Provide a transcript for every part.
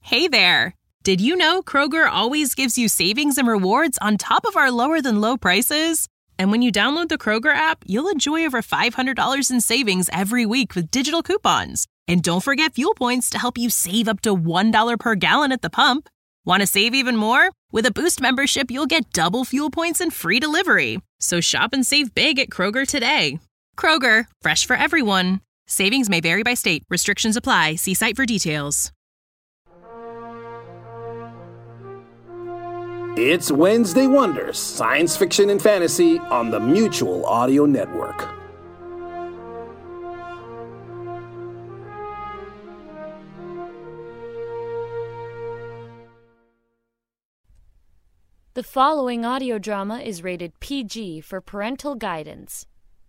Hey there! Did you know Kroger always gives you savings and rewards on top of our lower-than-low prices? And when you download the Kroger app, you'll enjoy over $500 in savings every week with digital coupons. And don't forget fuel points to help you save up to $1 per gallon at the pump. Want to save even more? With a Boost membership, you'll get double fuel points and free delivery. So shop and save big at Kroger today. Kroger, fresh for everyone. Savings may vary by state. Restrictions apply. See site for details. It's Wednesday Wonders, science fiction and fantasy on the Mutual Audio Network. The following audio drama is rated PG for parental guidance.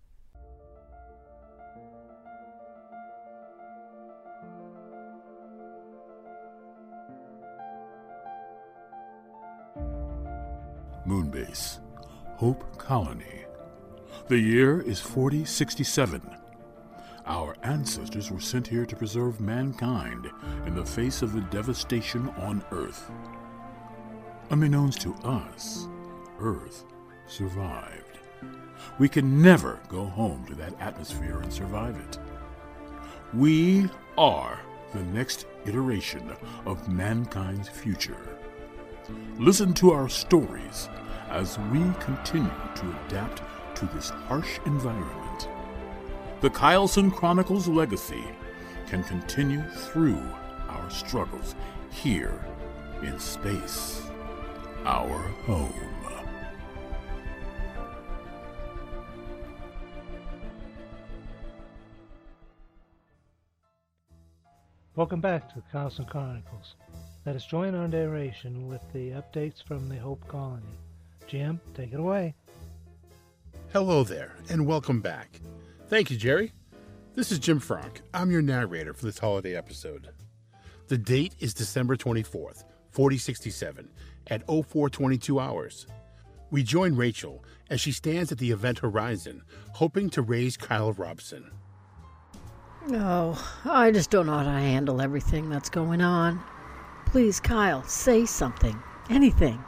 Moonbase, Hope Colony. The year is 4067. Our ancestors were sent here to preserve mankind in the face of the devastation on Earth. Unbeknownst to us, Earth survived. We can never go home to that atmosphere and survive it. We are the next iteration of mankind's future. Listen to our stories as we continue to adapt to this harsh environment. The Kyleson Chronicles legacy can continue through our struggles here in space, our home. Welcome back to the Kyleson Chronicles. Let us join our narration with the updates from the Hope Colony. Jim, take it away. Hello there, and welcome back. Thank you, Jerry. This is Jim Frank. I'm your narrator for this holiday episode. The date is December 24th, 4067, at 0422 hours. We join Rachel as she stands at the event horizon, hoping to raise Kyle Robson. Oh, I just don't know how to handle everything that's going on. Please, Kyle, say something. Anything.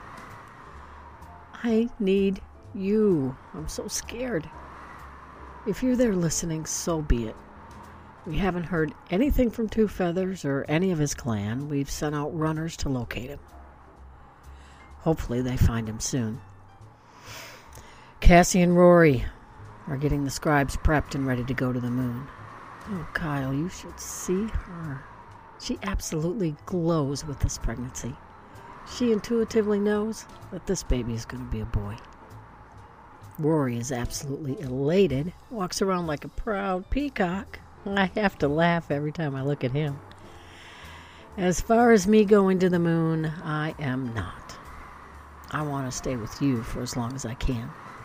I need you. I'm so scared. If you're there listening, so be it. We haven't heard anything from Two Feathers or any of his clan. We've sent out runners to locate him. Hopefully they find him soon. Cassie and Rory are getting the scribes prepped and ready to go to the moon. Oh, Kyle, you should see her. She absolutely glows with this pregnancy. She intuitively knows that this baby is going to be a boy. Rory is absolutely elated, walks around like a proud peacock. I have to laugh every time I look at him. As far as me going to the moon, I am not. I want to stay with you for as long as I can.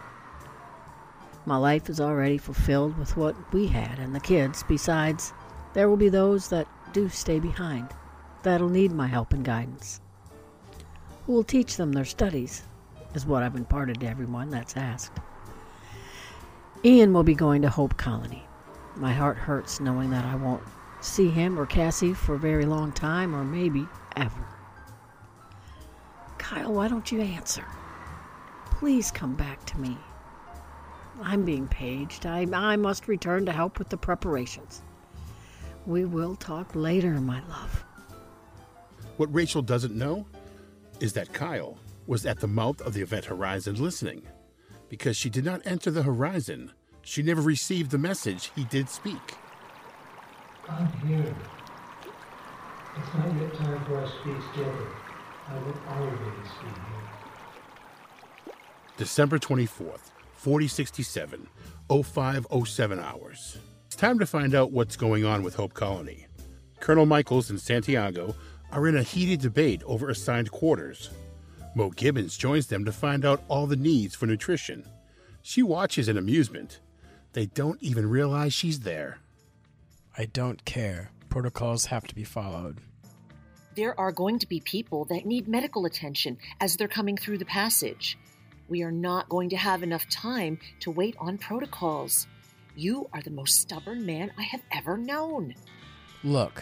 My life is already fulfilled with what we had and the kids. Besides, there will be those that do stay behind, that'll need my help and guidance. Who will teach them their studies, is what I've imparted to everyone that's asked. Ian will be going to Hope Colony. My heart hurts knowing that I won't see him or Cassie for a very long time, or maybe ever. Kyle, why don't you answer? Please come back to me. I'm being paged. I must return to help with the preparations. We will talk later, my love. What Rachel doesn't know is that Kyle was at the mouth of the event horizon listening. Because she did not enter the horizon, she never received the message he did speak. I'm here. It's not yet time for us to be together. I will always be here. December 24th, 4067, 0507 hours. It's time to find out what's going on with Hope Colony. Colonel Michaels and Santiago are in a heated debate over assigned quarters. Mo Gibbons joins them to find out all the needs for nutrition. She watches in amusement. They don't even realize she's there. I don't care. Protocols have to be followed. There are going to be people that need medical attention as they're coming through the passage. We are not going to have enough time to wait on protocols. You are the most stubborn man I have ever known. Look,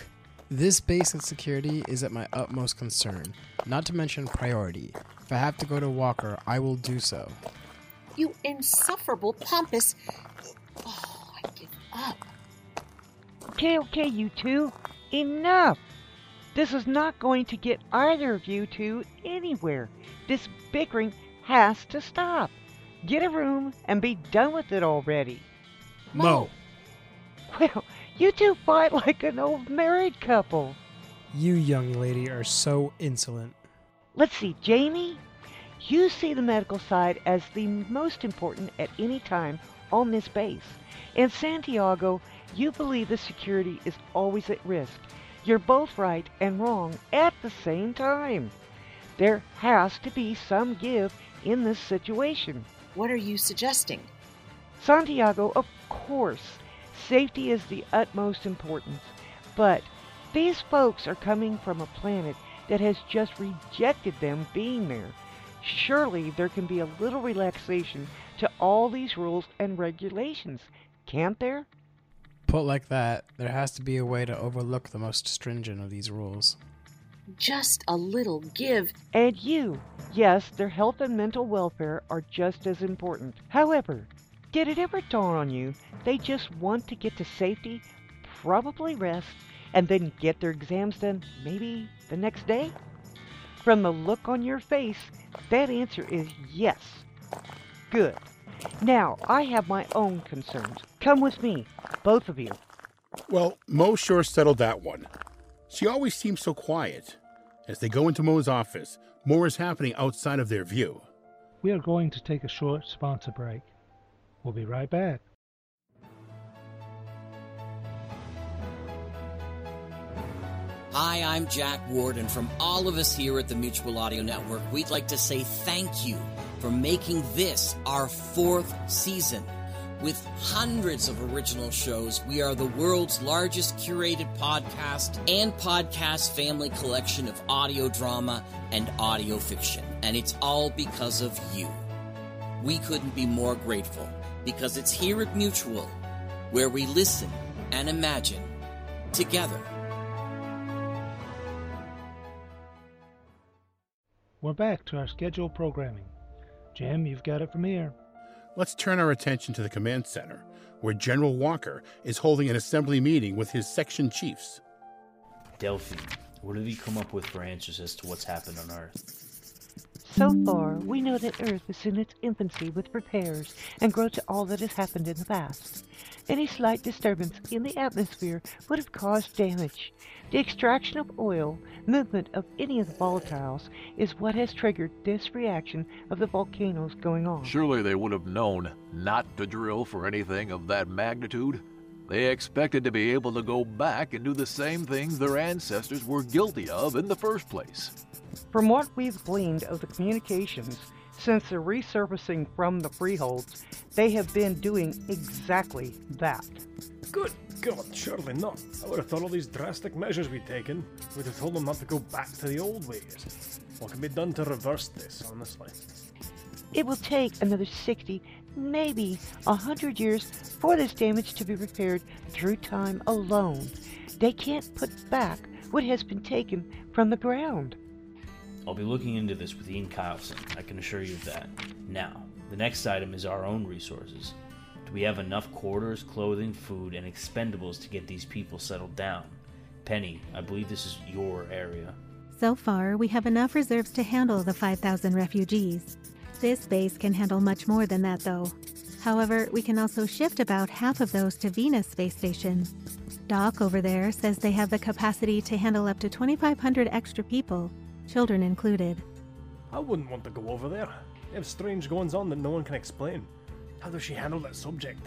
This base and security is at my utmost concern, not to mention priority. If I have to go to Walker, I will do so. You insufferable pompous... Oh, I give up. Okay, you two. Enough! This is not going to get either of you two anywhere. This bickering has to stop. Get a room and be done with it already. Mo! Well, you two fight like an old married couple. You, young lady, are so insolent. Let's see, Jamie. You see the medical side as the most important at any time on this base. In Santiago, you believe the security is always at risk. You're both right and wrong at the same time. There has to be some give in this situation. What are you suggesting? Santiago, of course, safety is the utmost importance. But these folks are coming from a planet that has just rejected them being there. Surely there can be a little relaxation to all these rules and regulations, can't there? Put like that, there has to be a way to overlook the most stringent of these rules. Just a little give. And you, yes, their health and mental welfare are just as important. However, did it ever dawn on you they just want to get to safety, probably rest, and then get their exams done maybe the next day? From the look on your face, that answer is yes. Good. Now, I have my own concerns. Come with me, both of you. Well, Mo sure settled that one. She always seems so quiet. As they go into Mo's office, more is happening outside of their view. We are going to take a short sponsor break. We'll be right back. Hi, I'm Jack Ward, and from all of us here at the Mutual Audio Network, we'd like to say thank you for making this our 4th season. With hundreds of original shows, we are the world's largest curated podcast and podcast family collection of audio drama and audio fiction, and it's all because of you. We couldn't be more grateful, because it's here at Mutual where we listen and imagine together. We're back to our scheduled programming. Jim, you've got it from here. Let's turn our attention to the command center, where General Walker is holding an assembly meeting with his section chiefs. Delphi, what have you come up with for answers as to what's happened on Earth? So far, we know that Earth is in its infancy with repairs and growth to all that has happened in the past. Any slight disturbance in the atmosphere would have caused damage. The extraction of oil, movement of any of the volatiles, is what has triggered this reaction of the volcanoes going on. Surely they would have known not to drill for anything of that magnitude. They expected to be able to go back and do the same things their ancestors were guilty of in the first place. From what we've gleaned of the communications, since the resurfacing from the freeholds, they have been doing exactly that. Good God, surely not. I would have thought all these drastic measures we'd taken would have told them not to go back to the old ways. What can be done to reverse this, honestly? It will take another 60, maybe 100 years for this damage to be repaired through time alone. They can't put back what has been taken from the ground. I'll be looking into this with Ian Kyleson, I can assure you of that. Now, the next item is our own resources. Do we have enough quarters, clothing, food, and expendables to get these people settled down? Penny, I believe this is your area. So far, we have enough reserves to handle the 5,000 refugees. This base can handle much more than that, though. However, we can also shift about half of those to Venus Space Station. Doc over there says they have the capacity to handle up to 2,500 extra people, children included. I wouldn't want to go over there. They have strange goings-on that no one can explain. How does she handle that subject?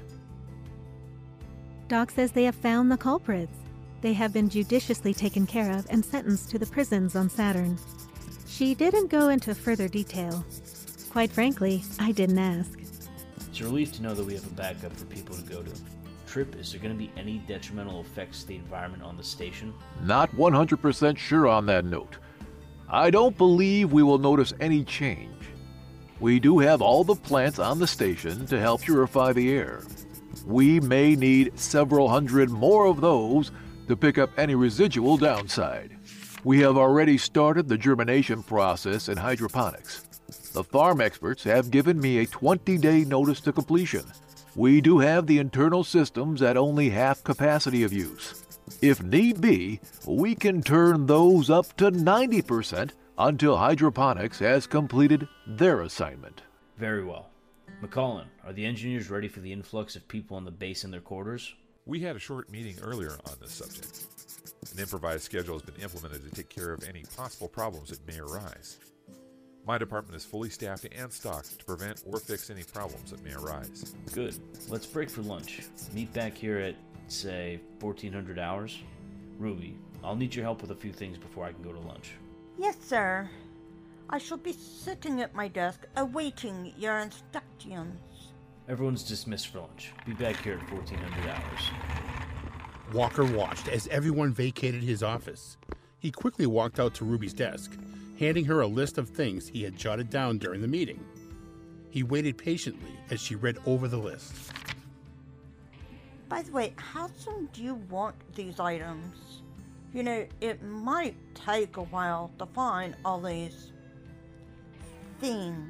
Doc says they have found the culprits. They have been judiciously taken care of and sentenced to the prisons on Saturn. She didn't go into further detail. Quite frankly, I didn't ask. It's a relief to know that we have a backup for people to go to. Trip, is there going to be any detrimental effects to the environment on the station? Not 100% sure on that note. I don't believe we will notice any change. We do have all the plants on the station to help purify the air. We may need several hundred more of those to pick up any residual downside. We have already started the germination process in hydroponics. The farm experts have given me a 20-day notice to completion. We do have the internal systems at only half capacity of use. If need be, we can turn those up to 90% until hydroponics has completed their assignment. Very well. McCullen, are the engineers ready for the influx of people on the base in their quarters? We had a short meeting earlier on this subject. An improvised schedule has been implemented to take care of any possible problems that may arise. My department is fully staffed and stocked to prevent or fix any problems that may arise. Good. Let's break for lunch. Meet back here at, say, 1400 hours. Ruby, I'll need your help with a few things before I can go to lunch. Yes, sir. I shall be sitting at my desk awaiting your instructions. Everyone's dismissed for lunch. Be back here at 1400 hours. Walker watched as everyone vacated his office. He quickly walked out to Ruby's desk, handing her a list of things he had jotted down during the meeting. He waited patiently as she read over the list. By the way, how soon do you want these items? You know, it might take a while to find all these things.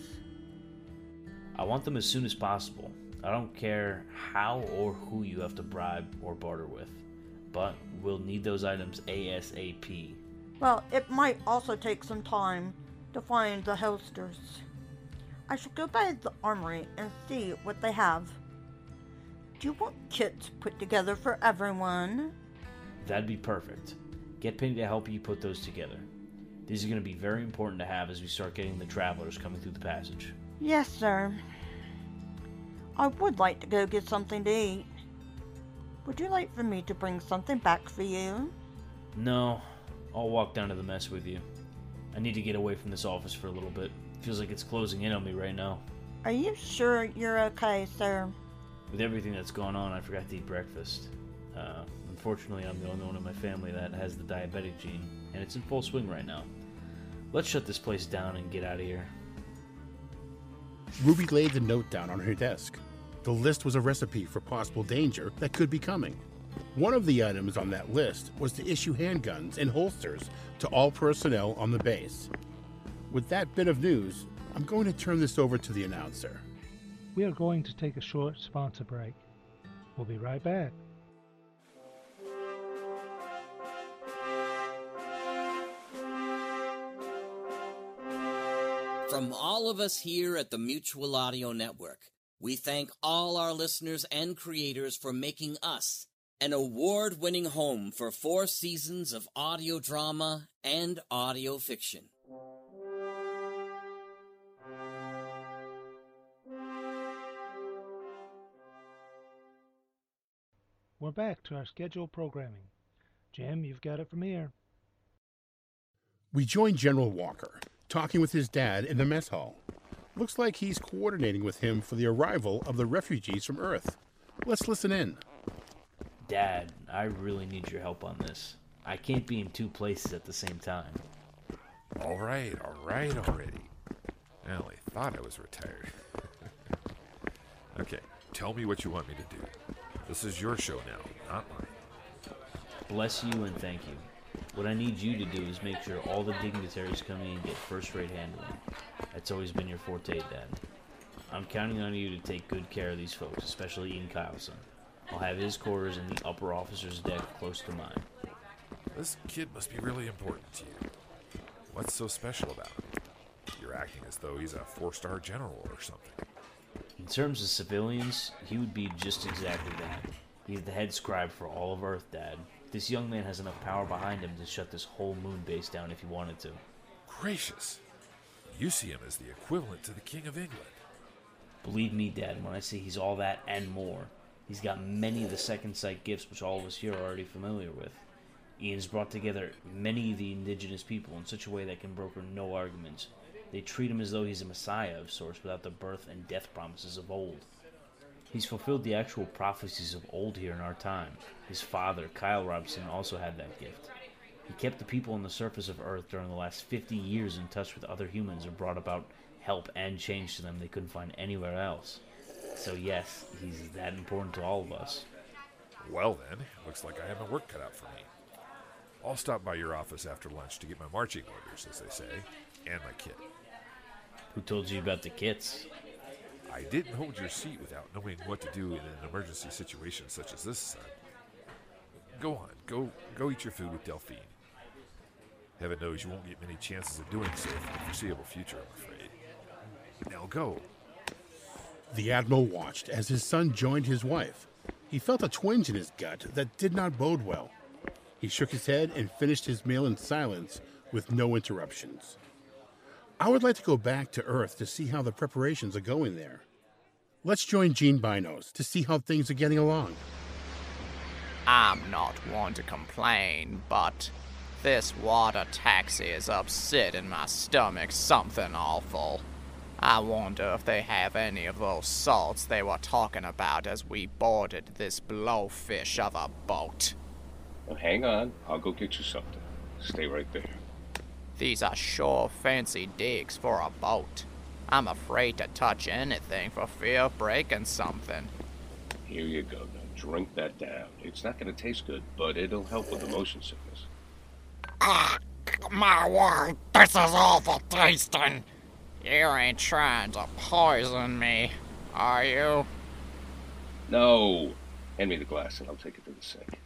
I want them as soon as possible. I don't care how or who you have to bribe or barter with, but we'll need those items ASAP. Well, it might also take some time to find the holsters. I shall go by the armory and see what they have. Do you want kits put together for everyone? That'd be perfect. Get Penny to help you put those together. These are going to be very important to have as we start getting the travelers coming through the passage. Yes, sir. I would like to go get something to eat. Would you like for me to bring something back for you? No, I'll walk down to the mess with you. I need to get away from this office for a little bit. Feels like it's closing in on me right now. Are you sure you're okay, sir? With everything that's gone on, I forgot to eat breakfast. Unfortunately, I'm the only one in my family that has the diabetic gene, and it's in full swing right now. Let's shut this place down and get out of here. Ruby laid the note down on her desk. The list was a recipe for possible danger that could be coming. One of the items on that list was to issue handguns and holsters to all personnel on the base. With that bit of news, I'm going to turn this over to the announcer. We are going to take a short sponsor break. We'll be right back. From all of us here at the Mutual Audio Network, we thank all our listeners and creators for making us an award-winning home for 4 seasons of audio drama and audio fiction. We're back to our scheduled programming. Jim, you've got it from here. We join General Walker, talking with his dad in the mess hall. Looks like he's coordinating with him for the arrival of the refugees from Earth. Let's listen in. Dad, I really need your help on this. I can't be in 2 places at the same time. All right already. I only thought I was retired. Okay, tell me what you want me to do. This is your show now, not mine. Bless you and thank you. What I need you to do is make sure all the dignitaries come in and get first-rate handling. That's always been your forte, Dad. I'm counting on you to take good care of these folks, especially Ian Kyleson. I'll have his quarters in the upper officer's deck close to mine. This kid must be really important to you. What's so special about him? You're acting as though he's a 4-star general or something. In terms of civilians, he would be just exactly that. He's the head scribe for all of Earth, Dad. This young man has enough power behind him to shut this whole moon base down if he wanted to. Gracious. You see him as the equivalent to the King of England. Believe me, Dad, when I say he's all that and more. He's got many of the second sight gifts which all of us here are already familiar with. Ian's brought together many of the indigenous people in such a way that can broker no arguments. They treat him as though he's a messiah of sorts without the birth and death promises of old. He's fulfilled the actual prophecies of old here in our time. His father, Kyle Robson, also had that gift. He kept the people on the surface of Earth during the last 50 years in touch with other humans and brought about help and change to them they couldn't find anywhere else. So yes, he's that important to all of us. Well then, looks like I have my work cut out for me. I'll stop by your office after lunch to get my marching orders, as they say, and my kit. Who told you about the kits? I didn't hold your seat without knowing what to do in an emergency situation such as this, son. Go on, go eat your food with Delphine. Heaven knows you won't get many chances of doing so for the foreseeable future, I'm afraid. Now go. The Admiral watched as his son joined his wife. He felt a twinge in his gut that did not bode well. He shook his head and finished his meal in silence with no interruptions. I would like to go back to Earth to see how the preparations are going there. Let's join Gene Binos to see how things are getting along. I'm not one to complain, but this water taxi is upsetting my stomach something awful. I wonder if they have any of those salts they were talking about as we boarded this blowfish of a boat. Well, hang on, I'll go get you something. Stay right there. These are sure fancy digs for a boat. I'm afraid to touch anything for fear of breaking something. Here you go. Now drink that down. It's not going to taste good, but it'll help with the motion sickness. My word, this is awful tasting. You ain't trying to poison me, are you? No. Hand me the glass and I'll take it to the sink.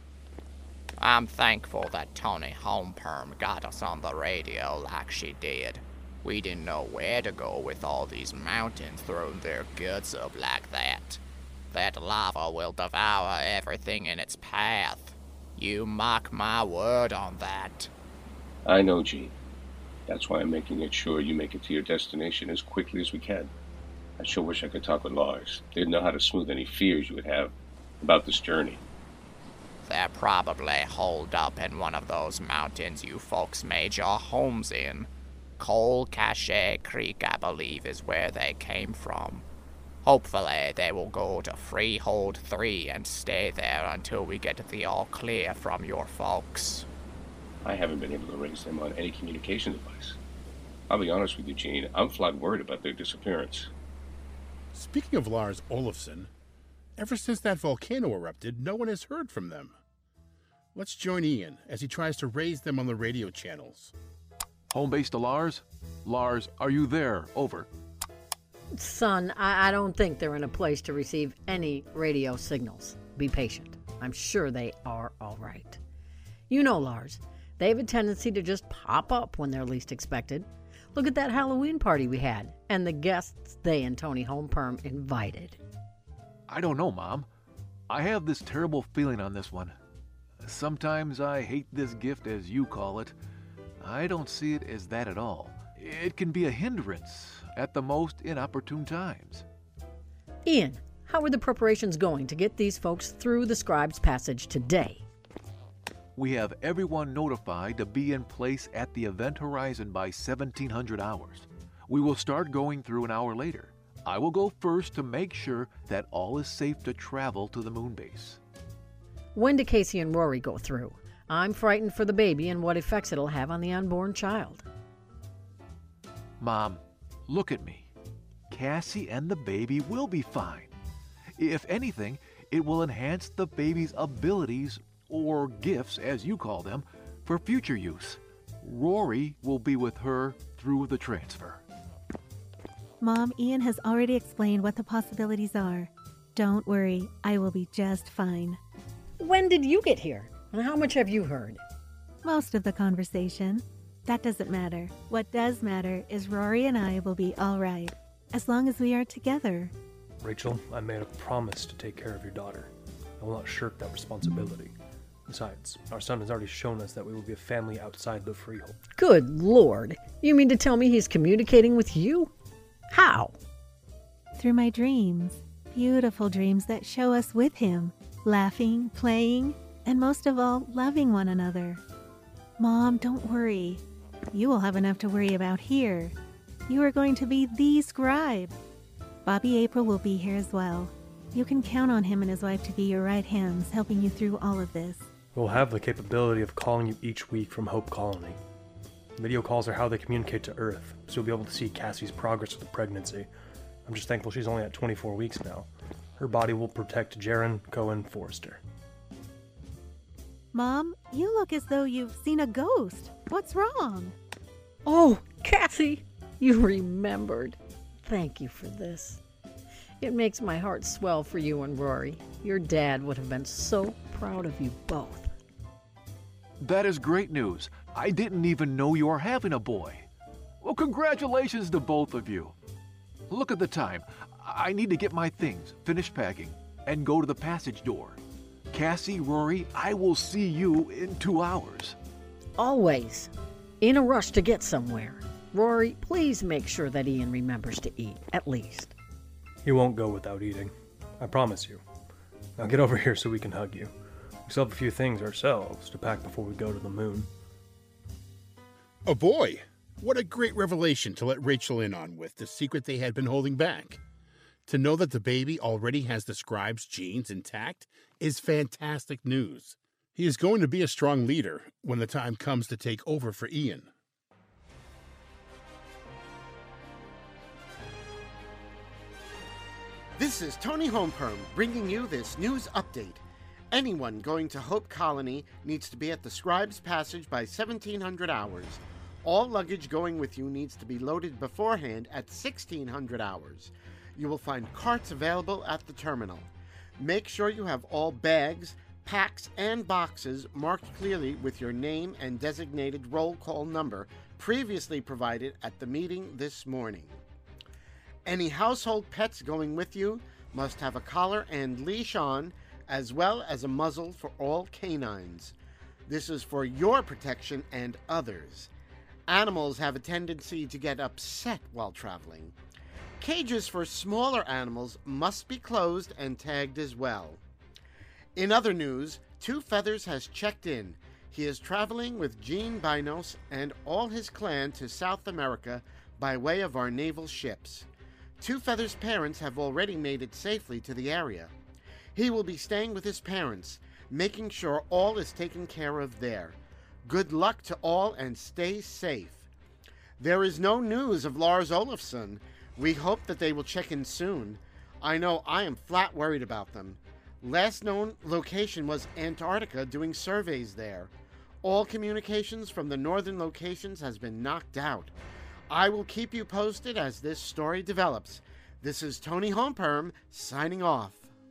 I'm thankful that Tony Homeperm got us on the radio like she did. We didn't know where to go with all these mountains throwing their guts up like that. That lava will devour everything in its path. You mark my word on that. I know, Gene. That's why I'm making it sure you make it to your destination as quickly as we can. I sure wish I could talk with Lars. They'd know how to smooth any fears you would have about this journey. They're probably holed up in one of those mountains you folks made your homes in. Coal Cache Creek, I believe, is where they came from. Hopefully, they will go to Freehold 3 and stay there until we get the all-clear from your folks. I haven't been able to raise them on any communication device. I'll be honest with you, Gene, I'm flat worried about their disappearance. Speaking of Lars Olafsson, ever since that volcano erupted, no one has heard from them. Let's join Ian as he tries to raise them on the radio channels. Home base to Lars? Lars, are you there? Over. Son, I don't think they're in a place to receive any radio signals. Be patient. I'm sure they are all right. You know, Lars, they have a tendency to just pop up when they're least expected. Look at that Halloween party we had, and the guests they and Tony Homeperm invited. I don't know, Mom. I have this terrible feeling on this one. Sometimes I hate this gift, as you call it. I don't see it as that at all. It can be a hindrance at the most inopportune times. Ian, how are the preparations going to get these folks through the Scribe's Passage today? We have everyone notified to be in place at the event horizon by 1700 hours. We will start going through an hour later. I will go first to make sure that all is safe to travel to the moon base. When do Casey and Rory go through? I'm frightened for the baby and what effects it'll have on the unborn child. Mom, look at me. Cassie and the baby will be fine. If anything, it will enhance the baby's abilities, or gifts, as you call them, for future use. Rory will be with her through the transfer. Mom, Ian has already explained what the possibilities are. Don't worry, I will be just fine. When did you get here? And how much have you heard? Most of the conversation. That doesn't matter. What does matter is Rory and I will be all right, as long as we are together. Rachel, I made a promise to take care of your daughter. I will not shirk that responsibility. Besides, our son has already shown us that we will be a family outside the freehold. Good Lord. You mean to tell me he's communicating with you? How? Through my dreams. Beautiful dreams that show us with him, laughing, playing, and most of all, loving one another. Mom, don't worry. You will have enough to worry about here. You are going to be the scribe. Bobby April will be here as well. You can count on him and his wife to be your right hands, helping you through all of this. We'll have the capability of calling you each week from Hope Colony. Video calls are how they communicate to Earth, so you'll be able to see Cassie's progress with the pregnancy. I'm just thankful she's only at 24 weeks now. Her body will protect Jaren, Cohen, Forrester. Mom, you look as though you've seen a ghost. What's wrong? Oh, Cassie, you remembered. Thank you for this. It makes my heart swell for you and Rory. Your dad would have been so proud of you both. That is great news. I didn't even know you were having a boy. Well, congratulations to both of you. Look at the time. I need to get my things, finish packing, and go to the passage door. Cassie, Rory, I will see you in 2 hours. Always. In a rush to get somewhere. Rory, please make sure that Ian remembers to eat, at least. He won't go without eating. I promise you. Now get over here so we can hug you. We still have a few things ourselves to pack before we go to the moon. Oh boy! What a great revelation to let Rachel in on with the secret they had been holding back. To know that the baby already has the scribe's genes intact is fantastic news. He is going to be a strong leader when the time comes to take over for Ian. This is Tony Holmperm bringing you this news update. Anyone going to Hope Colony needs to be at the Scribe's Passage by 1700 hours. All luggage going with you needs to be loaded beforehand at 1600 hours. You will find carts available at the terminal. Make sure you have all bags, packs, and boxes marked clearly with your name and designated roll call number previously provided at the meeting this morning. Any household pets going with you must have a collar and leash on, as well as a muzzle for all canines. This is for your protection and others. Animals have a tendency to get upset while traveling. Cages for smaller animals must be closed and tagged as well. In other news, Two Feathers has checked in. He is traveling with Jean Binos and all his clan to South America by way of our naval ships. Two Feathers' parents have already made it safely to the area. He will be staying with his parents, making sure all is taken care of there. Good luck to all and stay safe. There is no news of Lars Olafsson. We hope that they will check in soon. I know I am flat worried about them. Last known location was Antarctica, doing surveys there. All communications from the northern locations has been knocked out. I will keep you posted as this story develops. This is Tony Holmperm signing off.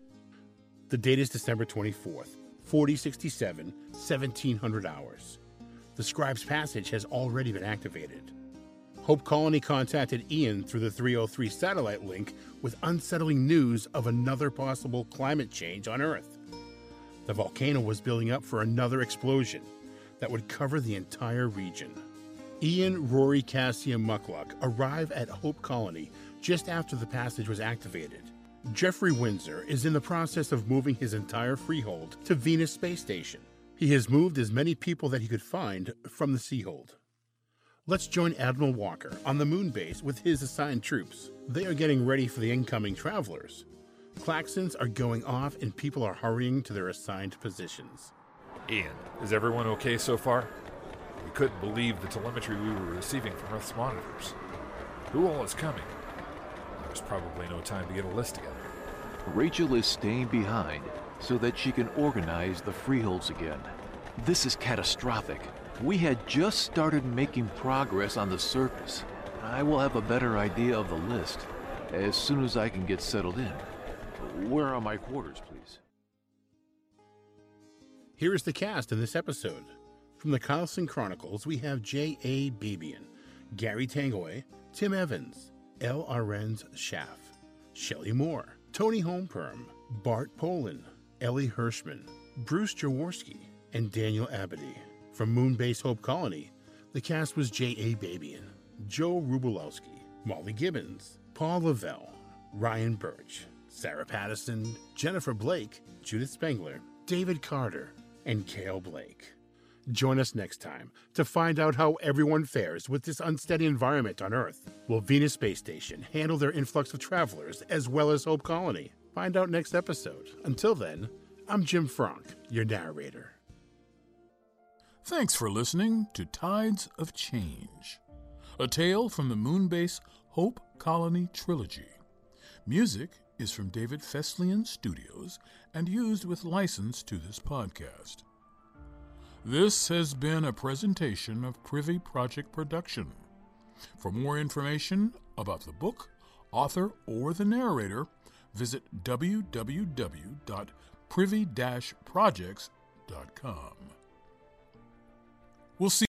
The date is December 24th, 4067, 1700 hours. The Scribe's Passage has already been activated. Hope Colony contacted Ian through the 303 satellite link with unsettling news of another possible climate change on Earth. The volcano was building up for another explosion that would cover the entire region. Ian, Rory, Cassie, and Muckluck arrive at Hope Colony just after the passage was activated. Jeffrey Windsor is in the process of moving his entire freehold to Venus Space Station. He has moved as many people that he could find from the Seahold. Let's join Admiral Walker on the moon base with his assigned troops. They are getting ready for the incoming travelers. Klaxons are going off and people are hurrying to their assigned positions. Ian, is everyone okay so far? We couldn't believe the telemetry we were receiving from Earth's monitors. Who all is coming? There's probably no time to get a list together. Rachel is staying behind so that she can organize the freeholds again. This is catastrophic. We had just started making progress on the surface. I will have a better idea of the list as soon as I can get settled in. Where are my quarters, please? Here is the cast in this episode. From the Carlson Chronicles, we have J.A. Babian, Gary Tangoy, Tim Evans, L. Arendz Schaff, Shelley Moore, Tony Holmperm, Bart Polin, Ellie Hirschman, Bruce Jaworski, and Daniel Abadi. From Moonbase Hope Colony, the cast was J.A. Babian, Joe Rubulowski, Molly Gibbons, Paul Lavelle, Ryan Birch, Sarah Pattison, Jennifer Blake, Judith Spengler, David Carter, and Cale Blake. Join us next time to find out how everyone fares with this unsteady environment on Earth. Will Venus Space Station handle their influx of travelers as well as Hope Colony? Find out next episode. Until then, I'm Jim Frank, your narrator. Thanks for listening to Tides of Change, a tale from the Moonbase Hope Colony trilogy. Music is from David Fesliyan Studios and used with license to this podcast. This has been a presentation of Privy Project Production. For more information about the book, author, or the narrator, visit www.privy-projects.com. We'll see